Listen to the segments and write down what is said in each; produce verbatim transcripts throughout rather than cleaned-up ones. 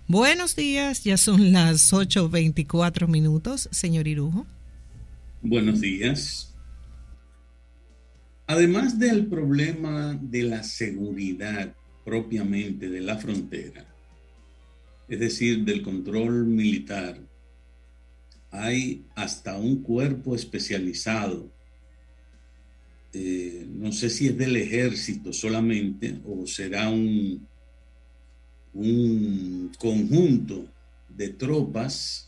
Buenos días, ya son las ocho veinticuatro minutos, señor Irujo. Buenos días. Además del problema de la seguridad propiamente de la frontera, es decir, del control militar, hay hasta un cuerpo especializado, eh, no sé si es del ejército solamente o será un, un conjunto de tropas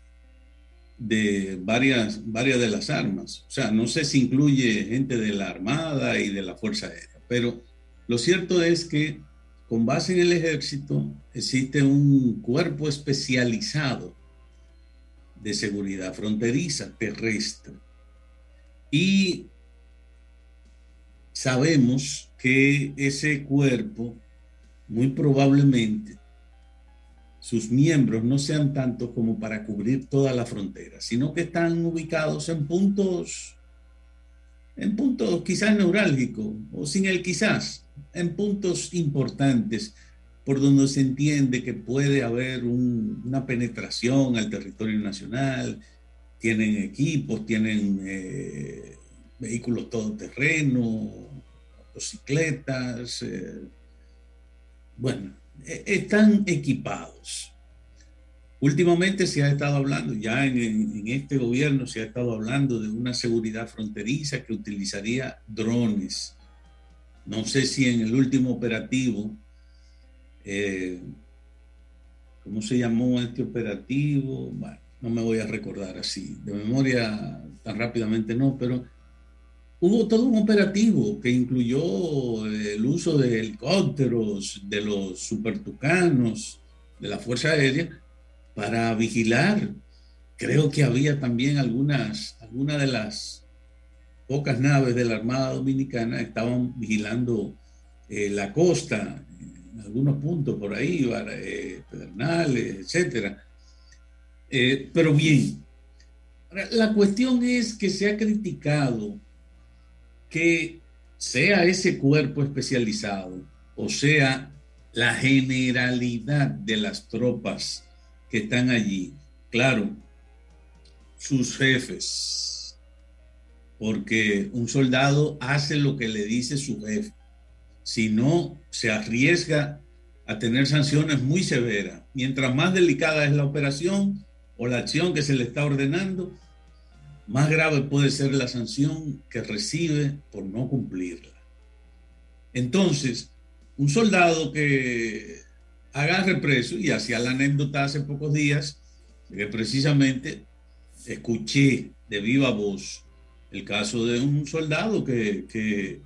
de varias, varias de las armas. O sea, no sé si incluye gente de la Armada y de la Fuerza Aérea, pero lo cierto es que con base en el ejército existe un cuerpo especializado de seguridad fronteriza terrestre. Y sabemos que ese cuerpo muy probablemente sus miembros no sean tantos como para cubrir toda la frontera, sino que están ubicados en puntos, en puntos quizás neurálgicos, o sin el quizás, en puntos importantes, por donde se entiende que puede haber un, una penetración al territorio nacional. Tienen equipos, tienen eh, vehículos todoterreno, motocicletas, eh, bueno, están equipados. Últimamente se ha estado hablando, ya en, en, este gobierno se ha estado hablando de una seguridad fronteriza que utilizaría drones. No sé si en el último operativo, eh, ¿cómo se llamó este operativo? Bueno, no me voy a recordar así, de memoria tan rápidamente no, pero hubo todo un operativo que incluyó el uso de helicópteros, de los supertucanos, de la Fuerza Aérea, para vigilar. Creo que había también algunas, algunas de las pocas naves de la Armada Dominicana estaban vigilando eh, la costa, en algunos puntos por ahí, eh, Pedernales, etcétera. Eh, pero bien, la cuestión es que se ha criticado que sea ese cuerpo especializado o sea la generalidad de las tropas que están allí, claro, sus jefes, porque un soldado hace lo que le dice su jefe, si no se arriesga a tener sanciones muy severas. Mientras más delicada es la operación o la acción que se le está ordenando, más grave puede ser la sanción que recibe por no cumplirla. Entonces, un soldado que agarre preso, y hacía la anécdota hace pocos días, que precisamente escuché de viva voz el caso de un soldado que, que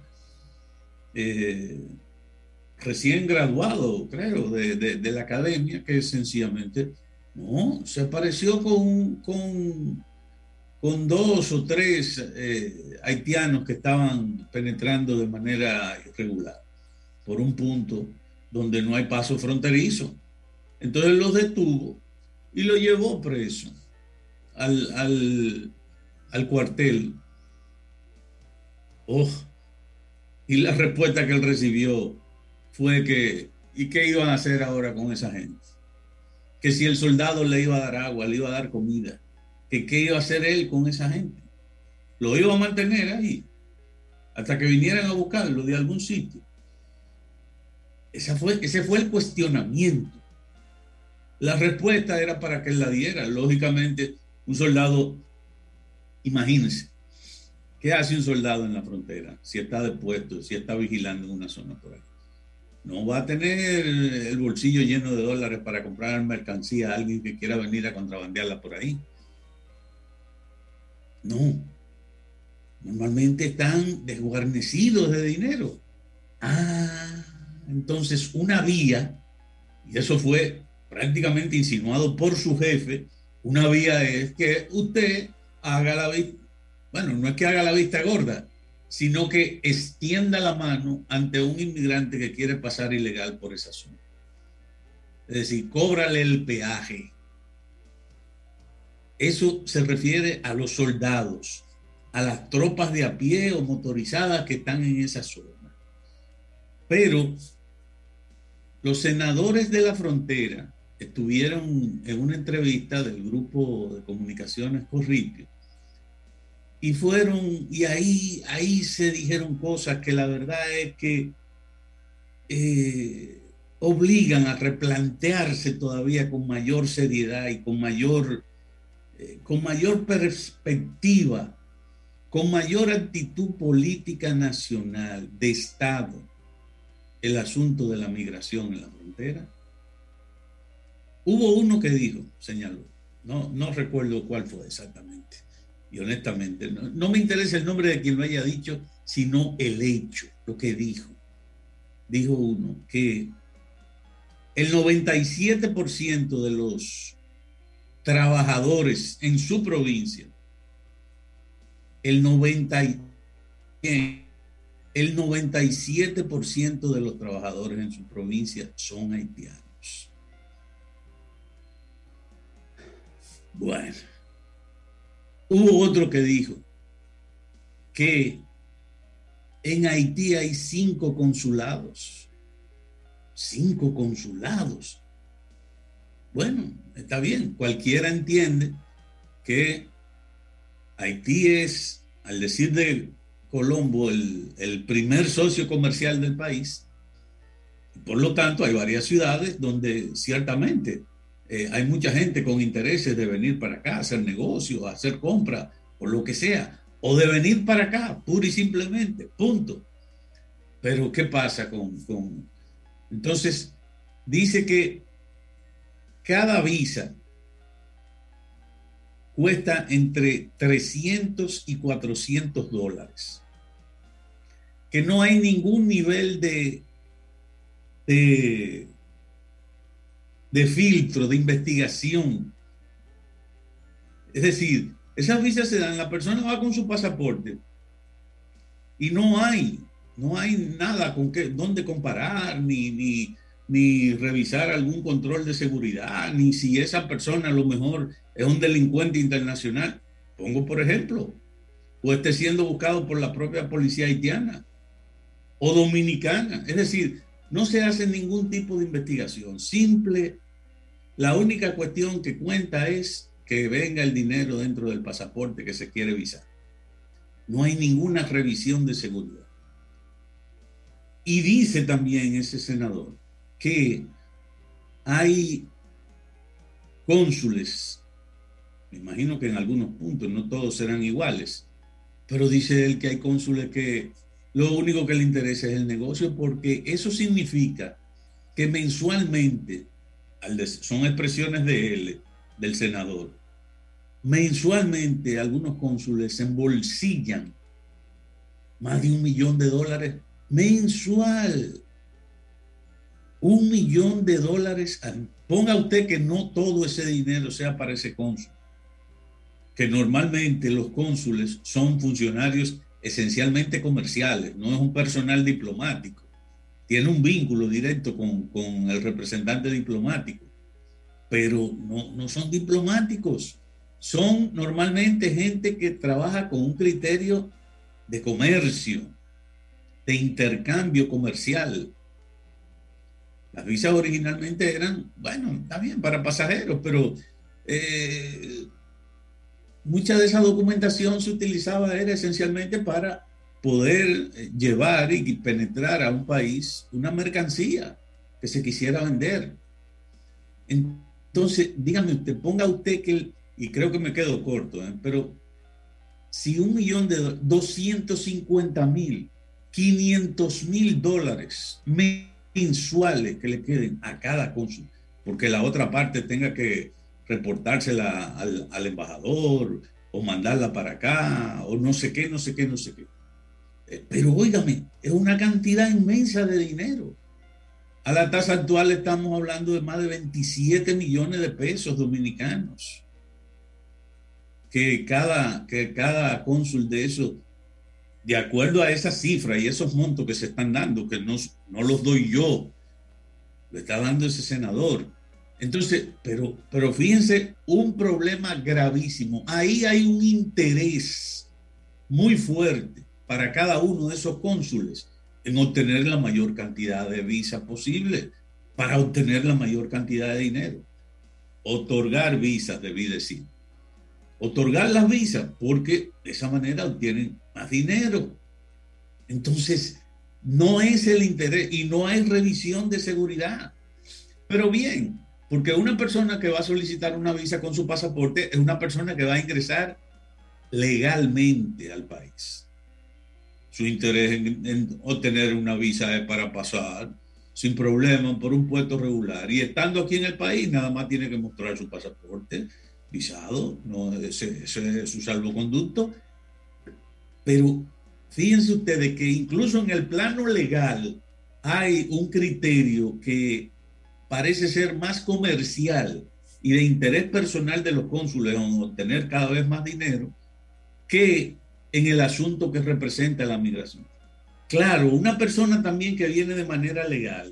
eh, recién graduado, creo, de, de, de la academia, que sencillamente no, se apareció con, con con dos o tres eh, haitianos que estaban penetrando de manera irregular por un punto donde no hay paso fronterizo. Entonces los detuvo y lo llevó preso al, al, al cuartel. Oh, y la respuesta que él recibió fue que, ¿y qué iban a hacer ahora con esa gente? Que si el soldado le iba a dar agua, le iba a dar comida, que qué iba a hacer él con esa gente. Lo iba a mantener ahí hasta que vinieran a buscarlo de algún sitio. Esa fue, ese fue el cuestionamiento. La respuesta era para que él la diera. Lógicamente, un soldado, imagínense, ¿qué hace un soldado en la frontera si está depuesto, si está vigilando en una zona por ahí? No va a tener el bolsillo lleno de dólares para comprar mercancía a alguien que quiera venir a contrabandearla por ahí. No, normalmente están desguarnecidos de dinero. Ah, entonces una vía, y eso fue prácticamente insinuado por su jefe, una vía es que usted haga la vista, bueno, no es que haga la vista gorda, sino que extienda la mano ante un inmigrante que quiere pasar ilegal por esa zona. Es decir, cóbrale el peaje. Eso se refiere a los soldados, a las tropas de a pie o motorizadas que están en esa zona. Pero los senadores de la frontera estuvieron en una entrevista del grupo de comunicaciones Corripio y fueron, y ahí, ahí se dijeron cosas que la verdad es que eh, obligan a replantearse todavía con mayor seriedad y con mayor, eh, con mayor perspectiva, con mayor actitud política nacional, de Estado, el asunto de la migración en la frontera. Hubo uno que dijo, señaló, no, no recuerdo cuál fue exactamente, y honestamente, no, no me interesa el nombre de quien lo haya dicho, sino el hecho, lo que dijo. Dijo uno que el noventa y siete por ciento de los trabajadores en su provincia, el noventa el noventa y siete por ciento de los trabajadores en su provincia son haitianos. Bueno, hubo otro que dijo que en Haití hay cinco consulados. Cinco consulados. Bueno, está bien. Cualquiera entiende que Haití es, al decir de Colombo, el, el primer socio comercial del país. Por lo tanto, hay varias ciudades donde ciertamente eh, hay mucha gente con intereses de venir para acá, hacer negocios, hacer compras, o lo que sea, o de venir para acá, pura y simplemente, punto. Pero, ¿qué pasa con, con... Entonces, dice que cada visa cuesta entre trescientos y cuatrocientos dólares. Que no hay ningún nivel de, de, de filtro, de investigación. Es decir, esas visas se dan, la persona va con su pasaporte y no hay, no hay nada con qué, dónde comparar, ni, ni, ni revisar algún control de seguridad, ni si esa persona a lo mejor es un delincuente internacional, pongo por ejemplo, o esté siendo buscado por la propia policía haitiana o dominicana. Es decir, no se hace ningún tipo de investigación. Simple, la única cuestión que cuenta es que venga el dinero dentro del pasaporte que se quiere visar. No hay ninguna revisión de seguridad. Y dice también ese senador que hay cónsules, me imagino que en algunos puntos, no todos serán iguales, pero dice él que hay cónsules que lo único que le interesa es el negocio, porque eso significa que mensualmente, son expresiones de él, del senador, mensualmente algunos cónsules se embolsillan más de un millón de dólares mensual. Un millón de dólares. Ponga usted que no todo ese dinero sea para ese cónsul, que normalmente los cónsules son funcionarios esencialmente comerciales, no es un personal diplomático, tiene un vínculo directo con, con el representante diplomático, pero no, no son diplomáticos, son normalmente gente que trabaja con un criterio de comercio, de intercambio comercial. Las visas originalmente eran, bueno, está bien, para pasajeros, pero eh, mucha de esa documentación se utilizaba era esencialmente para poder llevar y penetrar a un país una mercancía que se quisiera vender. Entonces, dígame usted, ponga usted que, y creo que me quedo corto, ¿eh? Pero si un millón de doscientos cincuenta mil, quinientos mil dólares mensuales que le queden a cada cónsul, porque la otra parte tenga que reportársela al, al embajador o mandarla para acá o no sé qué, no sé qué, no sé qué. Eh, pero óigame, es una cantidad inmensa de dinero. A la tasa actual estamos hablando de más de veintisiete millones de pesos dominicanos. Que cada, que cada cónsul de eso, de acuerdo a esa cifra y esos montos que se están dando, que no, no los doy yo, lo está dando ese senador. Entonces, pero, pero fíjense, un problema gravísimo. Ahí hay un interés muy fuerte para cada uno de esos cónsules en obtener la mayor cantidad de visas posible, para obtener la mayor cantidad de dinero. otorgar visas, debí decir. Otorgar las visas porque de esa manera obtienen más dinero. Entonces, no es el interés y no hay revisión de seguridad. Pero bien, porque una persona que va a solicitar una visa con su pasaporte es una persona que va a ingresar legalmente al país. Su interés en, en obtener una visa es para pasar sin problema por un puesto regular. Y estando aquí en el país, nada más tiene que mostrar su pasaporte, visado, no, ese, ese es su salvoconducto. Pero fíjense ustedes que incluso en el plano legal hay un criterio que parece ser más comercial y de interés personal de los cónsules en obtener cada vez más dinero que en el asunto que representa la migración. Claro, una persona también que viene de manera legal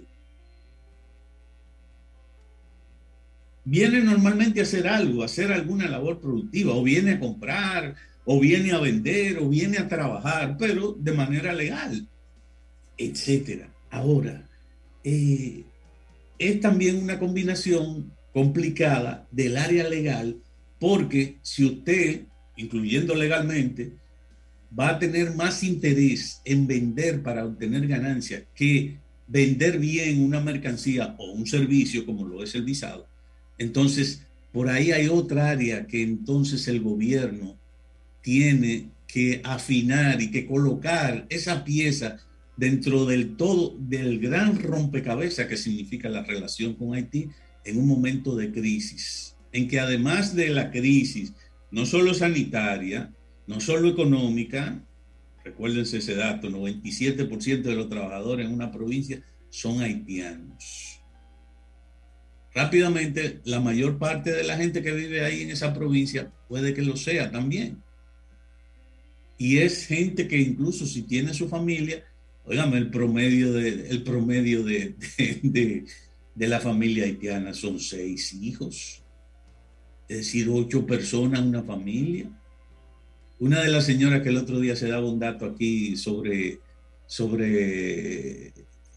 viene normalmente a hacer algo, a hacer alguna labor productiva, o viene a comprar, o viene a vender, o viene a trabajar, pero de manera legal, etcétera. Ahora, eh, es también una combinación complicada del área legal, porque si usted, incluyendo legalmente, va a tener más interés en vender para obtener ganancias que vender bien una mercancía o un servicio como lo es el visado, entonces por ahí hay otra área que entonces el gobierno tiene que afinar y que colocar esa pieza dentro del todo, del gran rompecabezas que significa la relación con Haití en un momento de crisis, en que además de la crisis, no solo sanitaria, no solo económica, recuérdense ese dato, noventa y siete por ciento de los trabajadores en una provincia son haitianos. Rápidamente, la mayor parte de la gente que vive ahí en esa provincia puede que lo sea también. Y es gente que incluso si tiene su familia, óigame, el promedio de, el promedio de, de, de, de la familia haitiana son seis hijos. Es decir, ocho personas en una familia. Una de las señoras que el otro día se daba un dato aquí sobre, sobre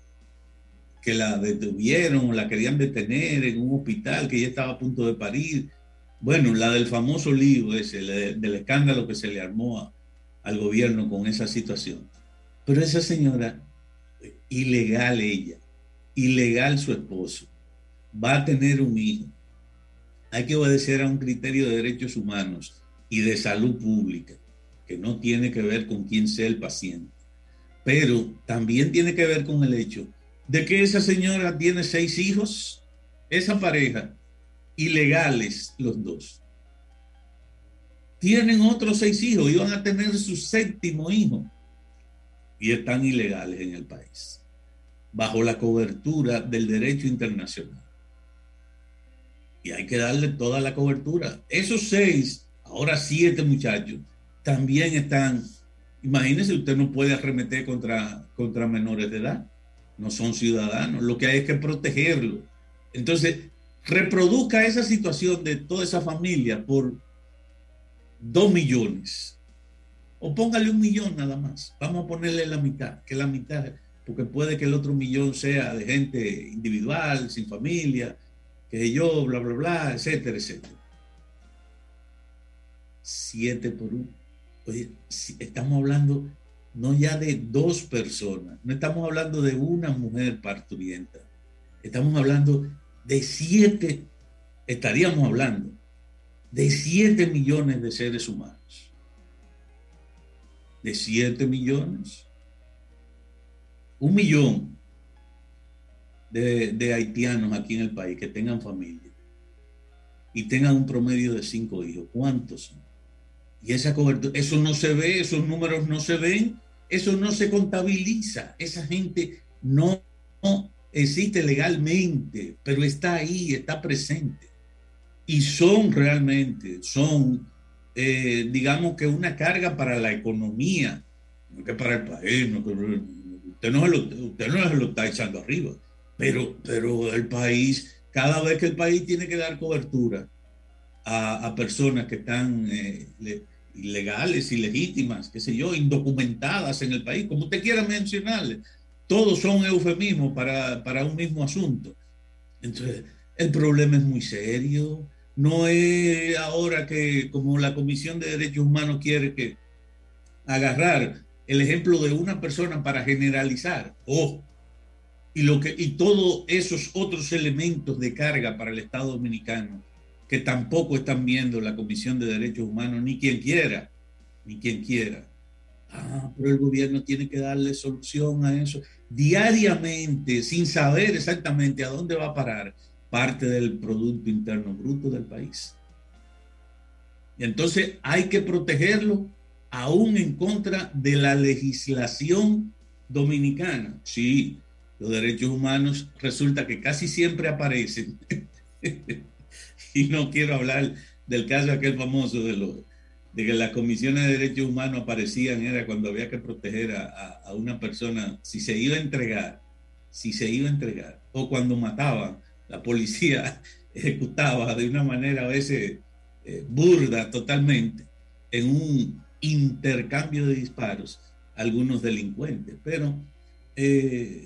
que la detuvieron o la querían detener en un hospital, que ella estaba a punto de parir. Bueno, la del famoso lío ese, del escándalo que se le armó a, al gobierno con esa situación. Pero esa señora, ilegal ella, ilegal su esposo, va a tener un hijo. Hay que obedecer a un criterio de derechos humanos y de salud pública, que no tiene que ver con quién sea el paciente, pero también tiene que ver con el hecho de que esa señora tiene seis hijos, esa pareja, ilegales los dos. Tienen otros seis hijos y van a tener su séptimo hijo y están ilegales en el país, bajo la cobertura del derecho internacional. Y hay que darle toda la cobertura. Esos seis, ahora siete muchachos, también están, imagínense, usted no puede arremeter contra, contra menores de edad, no son ciudadanos, lo que hay es que protegerlos. Entonces, reproduzca esa situación de toda esa familia por dos millones, o póngale un millón nada más, vamos a ponerle la mitad, que la mitad, porque puede que el otro millón sea de gente individual, sin familia, que yo, bla, bla, bla, etcétera, etcétera. Siete por uno. Oye, estamos hablando no ya de dos personas, no estamos hablando de una mujer parturienta, estamos hablando de siete, estaríamos hablando de siete millones de seres humanos. De siete millones. Un millón de, de haitianos aquí en el país que tengan familia y tengan un promedio de cinco hijos. ¿Cuántos son? Y esa cobertura, eso no se ve, esos números no se ven, eso no se contabiliza. Esa gente no, no existe legalmente, pero está ahí, está presente. Y son realmente, son, eh, digamos que una carga para la economía, no que para el país, no que, usted, no se lo, usted no se lo está echando arriba, pero, pero el país, cada vez que el país tiene que dar cobertura a, a personas que están eh, le, ilegales, ilegítimas, qué sé yo, indocumentadas en el país, como usted quiera mencionarle, todos son eufemismos para, para un mismo asunto. Entonces, El problema es muy serio. No es ahora que, como la Comisión de Derechos Humanos quiere que agarrar el ejemplo de una persona para generalizar, oh, y, lo que, y todos esos otros elementos de carga para el Estado Dominicano, que tampoco están viendo la Comisión de Derechos Humanos, ni quien quiera, ni quien quiera. Ah, pero el gobierno tiene que darle solución a eso diariamente, sin saber exactamente a dónde va a parar parte del Producto Interno Bruto del país. Y entonces hay que protegerlo aún en contra de la legislación dominicana. Sí, los derechos humanos resulta que casi siempre aparecen. Y no quiero hablar del caso aquel famoso de, los, de que las comisiones de derechos humanos aparecían, era cuando había que proteger a, a, a una persona, si se iba a entregar, si se iba a entregar, o cuando mataban, la policía ejecutaba de una manera a veces eh, burda totalmente, en un intercambio de disparos a algunos delincuentes. Pero eh,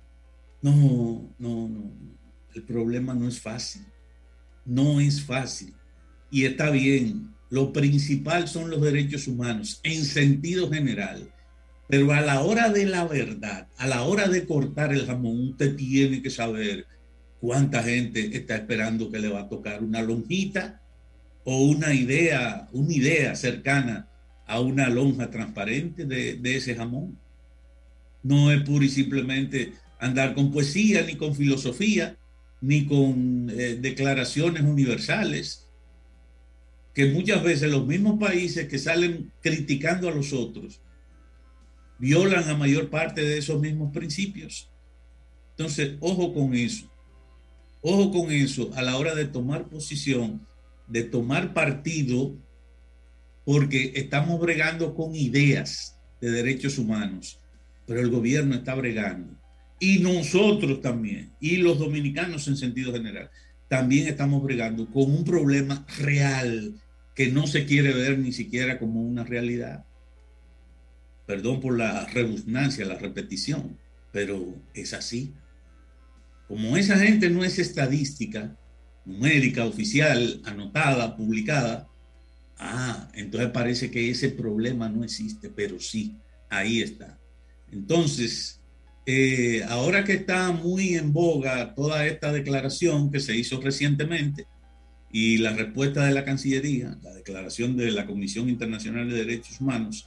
no, no, no, el problema no es fácil. No es fácil. Y está bien. Lo principal son los derechos humanos en sentido general. Pero a la hora de la verdad, a la hora de cortar el jamón, usted tiene que saber cuánta gente está esperando que le va a tocar una lonjita o una idea, una idea cercana a una lonja transparente de, de ese jamón. No es pura y simplemente andar con poesía, ni con filosofía, ni con eh, declaraciones universales, que muchas veces los mismos países que salen criticando a los otros violan la mayor parte de esos mismos principios. Entonces, ojo con eso. Ojo con eso a la hora de tomar posición, de tomar partido, porque estamos bregando con ideas de derechos humanos, pero el gobierno está bregando. Y nosotros también, y los dominicanos en sentido general, también estamos bregando con un problema real que no se quiere ver ni siquiera como una realidad. Perdón por la redundancia, la repetición, pero es así. Como esa gente no es estadística, numérica, oficial, anotada, publicada, ah, entonces parece que ese problema no existe, pero sí, ahí está. Entonces, eh, ahora que está muy en boga toda esta declaración que se hizo recientemente y la respuesta de la Cancillería, la declaración de la Comisión Internacional de Derechos Humanos,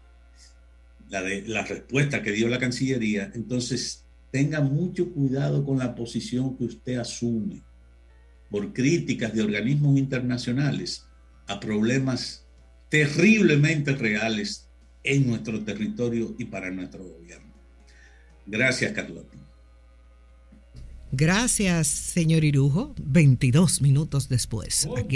la, de, la respuesta que dio la Cancillería, entonces tenga mucho cuidado con la posición que usted asume por críticas de organismos internacionales a problemas terriblemente reales en nuestro territorio y para nuestro gobierno. Gracias, Carlota. Gracias, señor Irujo. veintidós minutos después. Aquí